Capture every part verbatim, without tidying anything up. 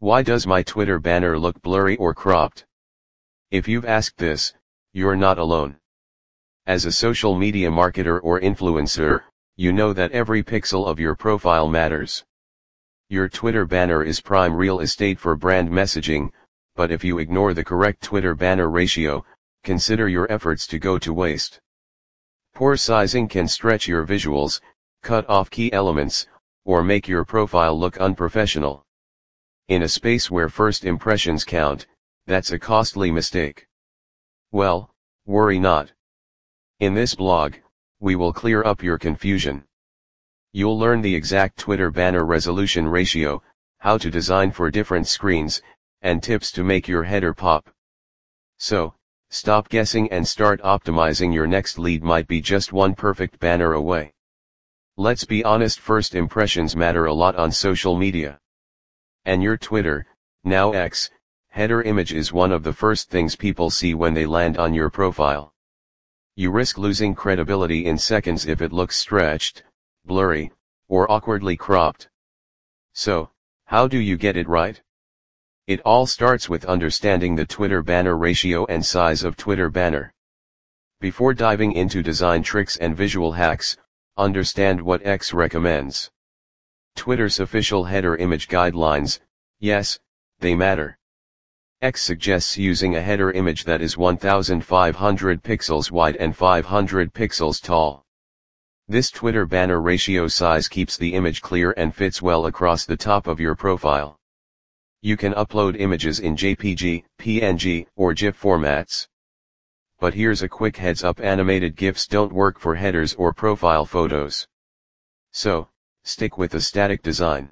Why does my Twitter banner look blurry or cropped? If you've asked this, you're not alone. As a social media marketer or influencer, you know that every pixel of your profile matters. Your Twitter banner is prime real estate for brand messaging, but if you ignore the correct Twitter banner ratio, consider your efforts to go to waste. Poor sizing can stretch your visuals, cut off key elements, or make your profile look unprofessional. In a space where first impressions count, that's a costly mistake. Well, worry not. In this blog, we will clear up your confusion. You'll learn the exact Twitter banner resolution ratio, how to design for different screens, and tips to make your header pop. So, stop guessing and start optimizing. Your next lead might be just one perfect banner away. Let's be honest, first impressions matter a lot on social media. And your Twitter, now X, header image is one of the first things people see when they land on your profile. You risk losing credibility in seconds if it looks stretched, blurry, or awkwardly cropped. So, how do you get it right? It all starts with understanding the Twitter banner ratio and size of Twitter banner. Before diving into design tricks and visual hacks, understand what X recommends. Twitter's official header image guidelines, yes, they matter. X suggests using a header image that is one thousand five hundred pixels wide and five hundred pixels tall. This Twitter banner ratio size keeps the image clear and fits well across the top of your profile. You can upload images in J P G, P N G, or GIF formats. But here's a quick heads up: animated GIFs don't work for headers or profile photos. So, stick with a static design.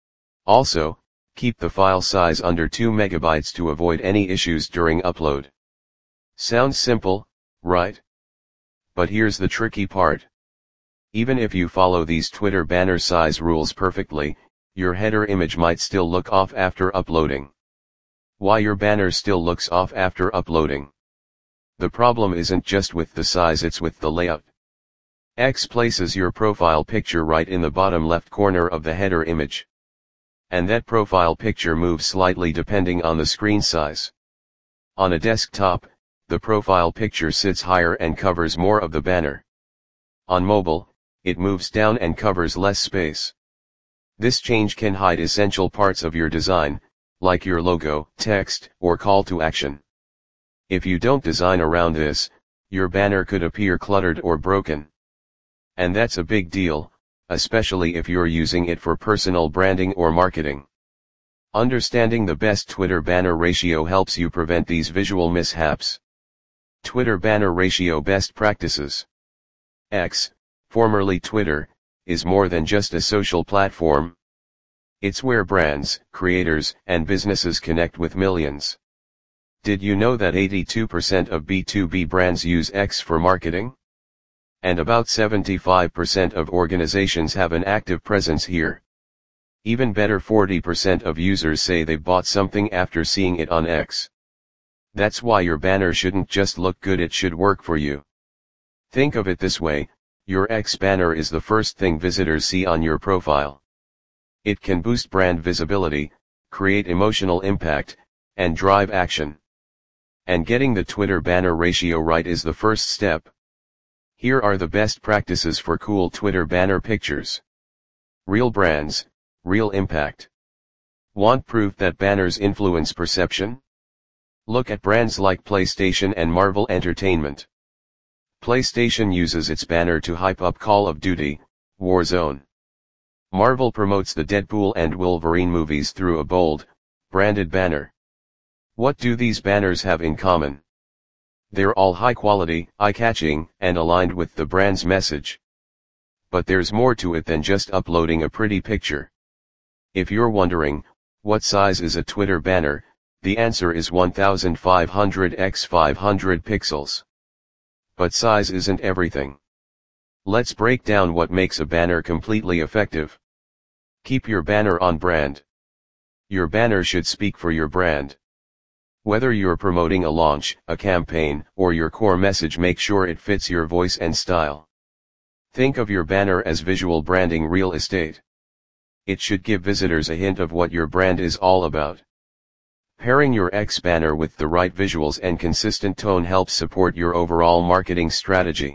Also, keep the file size under two megabytes to avoid any issues during upload. Sounds simple, right? But here's the tricky part. Even if you follow these Twitter banner size rules perfectly, your header image might still look off after uploading. Why your banner still looks off after uploading? The problem isn't just with the size, it's with the layout. X places your profile picture right in the bottom left corner of the header image. And that profile picture moves slightly depending on the screen size. On a desktop, the profile picture sits higher and covers more of the banner. On mobile, it moves down and covers less space. This change can hide essential parts of your design, like your logo, text, or call to action. If you don't design around this, your banner could appear cluttered or broken. And that's a big deal, especially if you're using it for personal branding or marketing. Understanding the best Twitter banner ratio helps you prevent these visual mishaps. Twitter banner ratio best practices. X, formerly Twitter, is more than just a social platform. It's where brands, creators, and businesses connect with millions. Did you know that eighty-two percent of B two B brands use X for marketing? And about seventy-five percent of organizations have an active presence here. Even better, forty percent of users say they bought something after seeing it on X. That's why your banner shouldn't just look good, it should work for you. Think of it this way: your X banner is the first thing visitors see on your profile. It can boost brand visibility, create emotional impact, and drive action. And getting the Twitter banner ratio right is the first step. Here are the best practices for cool Twitter banner pictures. Real brands, real impact. Want proof that banners influence perception? Look at brands like PlayStation and Marvel Entertainment. PlayStation uses its banner to hype up Call of Duty, Warzone. Marvel promotes the Deadpool and Wolverine movies through a bold, branded banner. What do these banners have in common? They're all high quality, eye-catching, and aligned with the brand's message. But there's more to it than just uploading a pretty picture. If you're wondering, what size is a Twitter banner, the answer is one thousand five hundred by five hundred pixels. But size isn't everything. Let's break down what makes a banner completely effective. Keep your banner on brand. Your banner should speak for your brand. Whether you're promoting a launch, a campaign, or your core message, make sure it fits your voice and style. Think of your banner as visual branding real estate. it should give visitors a hint of what your brand is all about. Pairing your X banner with the right visuals and consistent tone helps support your overall marketing strategy.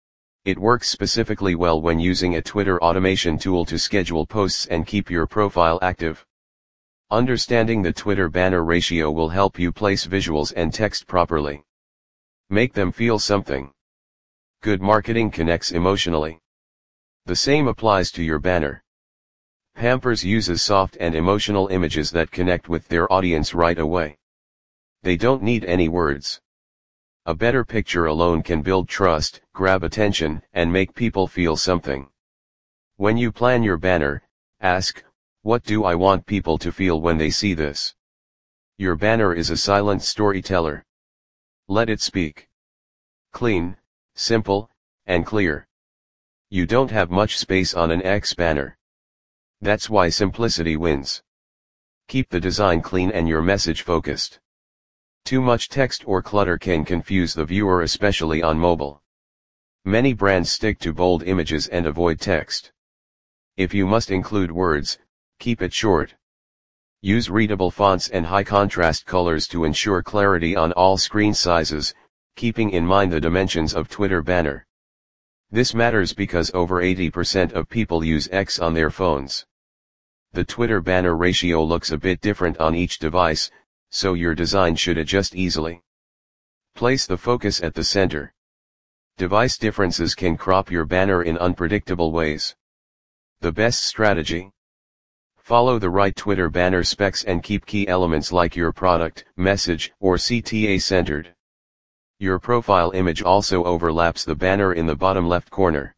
It works specifically well when using a Twitter automation tool to schedule posts and keep your profile active. Understanding the Twitter banner ratio will help you place visuals and text properly. Make them feel something. Good marketing connects emotionally. The same applies to your banner. Pampers uses soft and emotional images that connect with their audience right away. They don't need any words. A better picture alone can build trust, grab attention, and make people feel something. When you plan your banner, ask, what do I want people to feel when they see this? Your banner is a silent storyteller. Let it speak. Clean, simple, and clear. You don't have much space on an X banner. That's why simplicity wins. Keep the design clean and your message focused. Too much text or clutter can confuse the viewer, especially on mobile. Many brands stick to bold images and avoid text. If you must include words, keep it short. Use readable fonts and high contrast colors to ensure clarity on all screen sizes, keeping in mind the dimensions of Twitter banner. This matters because over eighty percent of people use X on their phones. The Twitter banner ratio looks a bit different on each device, so your design should adjust easily. Place the focus at the center. Device differences can crop your banner in unpredictable ways. The best strategy: follow the right Twitter banner specs and keep key elements like your product, message, or C T A centered. Your profile image also overlaps the banner in the bottom left corner.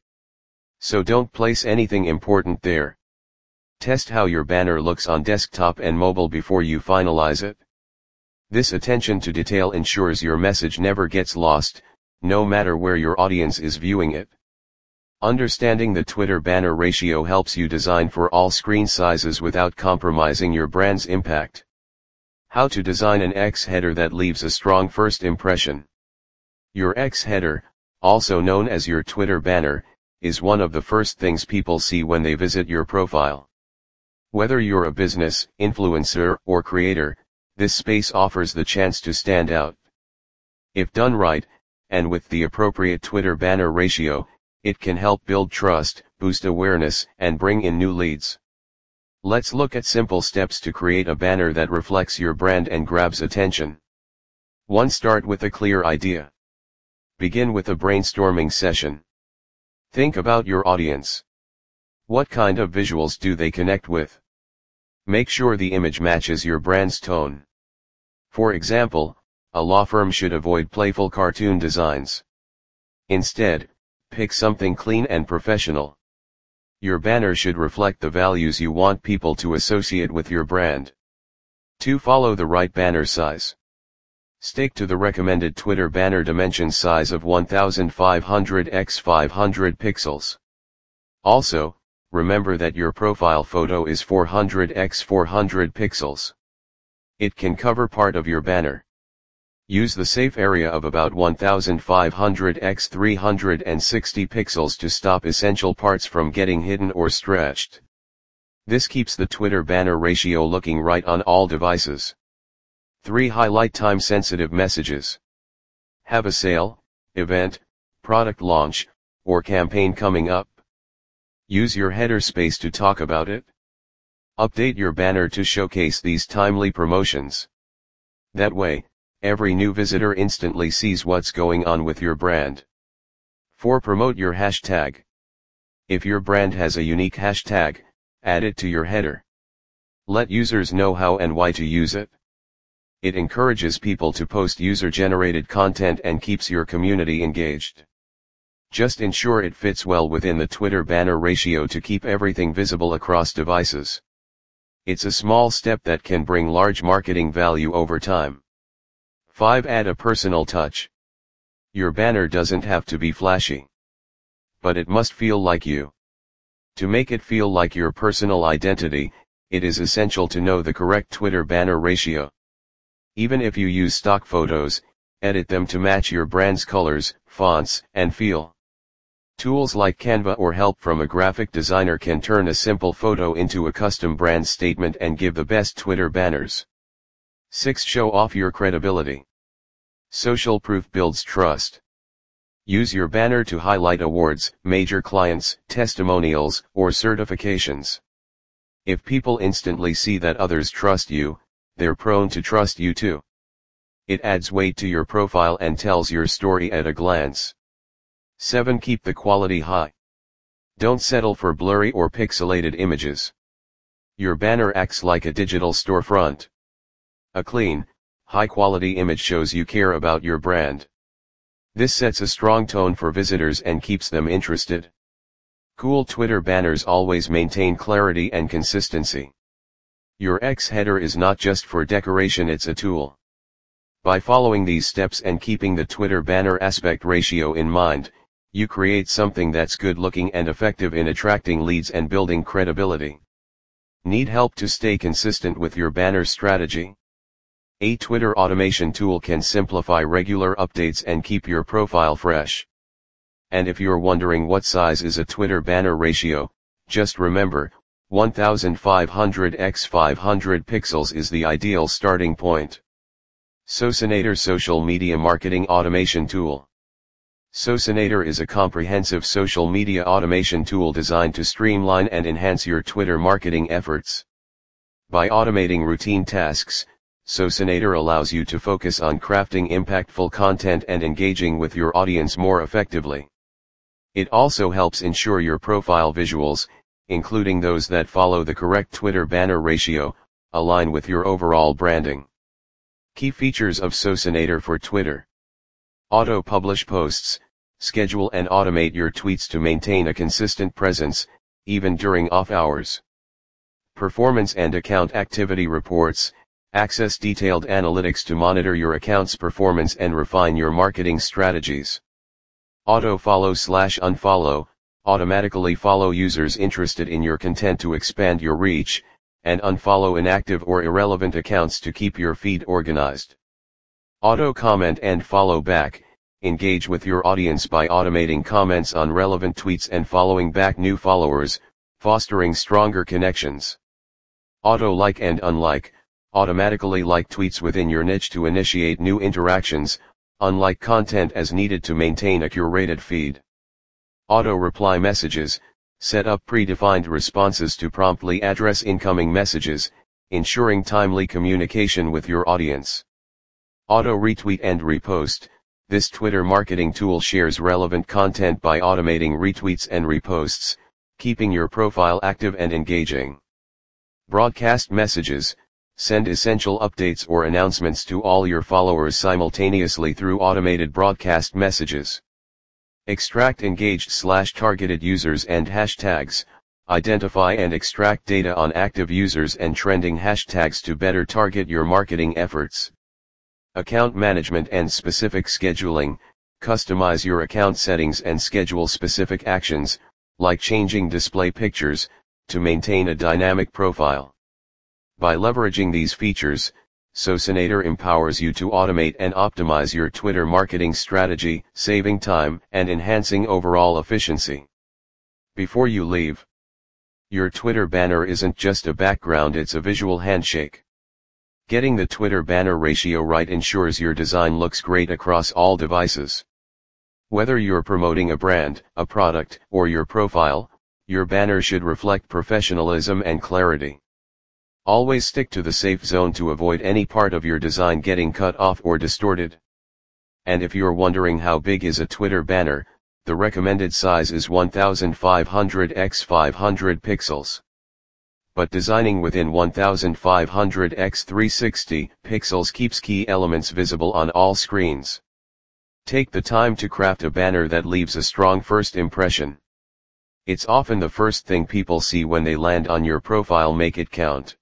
So don't place anything important there. Test how your banner looks on desktop and mobile before you finalize it. This attention to detail ensures your message never gets lost, no matter where your audience is viewing it. Understanding the Twitter banner ratio helps you design for all screen sizes without compromising your brand's impact. How to design an X header that leaves a strong first impression. Your X header, also known as your Twitter banner, is one of the first things people see when they visit your profile. Whether you're a business, influencer, or creator, this space offers the chance to stand out. If done right, and with the appropriate Twitter banner ratio, it can help build trust, boost awareness, and bring in new leads. Let's look at simple steps to create a banner that reflects your brand and grabs attention. one Start with a clear idea. Begin with a brainstorming session. Think about your audience. What kind of visuals do they connect with? Make sure the image matches your brand's tone. For example, a law firm should avoid playful cartoon designs. Instead, pick something clean and professional. Your banner should reflect the values you want people to associate with your brand. two Follow the right banner size. Stick to the recommended Twitter banner dimension size of fifteen hundred by five hundred pixels. Also, remember that your profile photo is four hundred by four hundred pixels. It can cover part of your banner. Use the safe area of about fifteen hundred by three hundred sixty pixels to stop essential parts from getting hidden or stretched. This keeps the Twitter banner ratio looking right on all devices. three Highlight time-sensitive messages. Have a sale, event, product launch, or campaign coming up. Use your header space to talk about it. Update your banner to showcase these timely promotions. That way, every new visitor instantly sees what's going on with your brand. four Promote your hashtag. If your brand has a unique hashtag, add it to your header. Let users know how and why to use it. It encourages people to post user-generated content and keeps your community engaged. Just ensure it fits well within the Twitter banner ratio to keep everything visible across devices. It's a small step that can bring large marketing value over time. five Add a personal touch. Your banner doesn't have to be flashy, but it must feel like you. To make it feel like your personal identity, it is essential to know the correct Twitter banner ratio. Even if you use stock photos, edit them to match your brand's colors, fonts, and feel. Tools like Canva or help from a graphic designer can turn a simple photo into a custom brand statement and give the best Twitter banners. six Show off your credibility. Social proof builds trust. Use your banner to highlight awards, major clients, testimonials, or certifications. If people instantly see that others trust you, they're prone to trust you too. It adds weight to your profile and tells your story at a glance. seven Keep the quality high. Don't settle for blurry or pixelated images. Your banner acts like a digital storefront. A clean, high-quality image shows you care about your brand. This sets a strong tone for visitors and keeps them interested. Cool Twitter banners always maintain clarity and consistency. Your X header is not just for decoration, it's a tool. By following these steps and keeping the Twitter banner aspect ratio in mind, you create something that's good looking and effective in attracting leads and building credibility. Need help to stay consistent with your banner strategy? A Twitter automation tool can simplify regular updates and keep your profile fresh. And if you're wondering what size is a Twitter banner ratio, just remember, fifteen hundred by five hundred pixels is the ideal starting point. Socinator Social Media Marketing Automation Tool. Socinator is a comprehensive social media automation tool designed to streamline and enhance your Twitter marketing efforts. By automating routine tasks, Socinator allows you to focus on crafting impactful content and engaging with your audience more effectively. It also helps ensure your profile visuals, including those that follow the correct Twitter banner ratio, align with your overall branding. Key features of Socinator for Twitter. Auto-publish posts. Schedule and automate your tweets to maintain a consistent presence, even during off hours. Performance and account activity reports. Access detailed analytics to monitor your account's performance and refine your marketing strategies. Auto-follow slash unfollow. Automatically follow users interested in your content to expand your reach, and unfollow inactive or irrelevant accounts to keep your feed organized. Auto-comment and follow back. Engage with your audience by automating comments on relevant tweets and following back new followers, fostering stronger connections. Auto-like and unlike. Automatically like tweets within your niche to initiate new interactions, unlike content as needed to maintain a curated feed. Auto-reply messages. Set up predefined responses to promptly address incoming messages, ensuring timely communication with your audience. Auto-retweet and repost. This Twitter marketing tool shares relevant content by automating retweets and reposts, keeping your profile active and engaging. Broadcast messages. Send essential updates or announcements to all your followers simultaneously through automated broadcast messages. Extract engaged slash targeted users and hashtags. Identify and extract data on active users and trending hashtags to better target your marketing efforts. Account management and specific scheduling. Customize your account settings and schedule specific actions, like changing display pictures, to maintain a dynamic profile. By leveraging these features, Socinator empowers you to automate and optimize your Twitter marketing strategy, saving time and enhancing overall efficiency. Before you leave, your Twitter banner isn't just a background, it's a visual handshake. Getting the Twitter banner ratio right ensures your design looks great across all devices. Whether you're promoting a brand, a product, or your profile, your banner should reflect professionalism and clarity. Always stick to the safe zone to avoid any part of your design getting cut off or distorted. And if you're wondering how big is a Twitter banner, the recommended size is fifteen hundred by five hundred pixels. But designing within fifteen hundred by three sixty pixels keeps key elements visible on all screens. Take the time to craft a banner that leaves a strong first impression. It's often the first thing people see when they land on your profile. Make it count.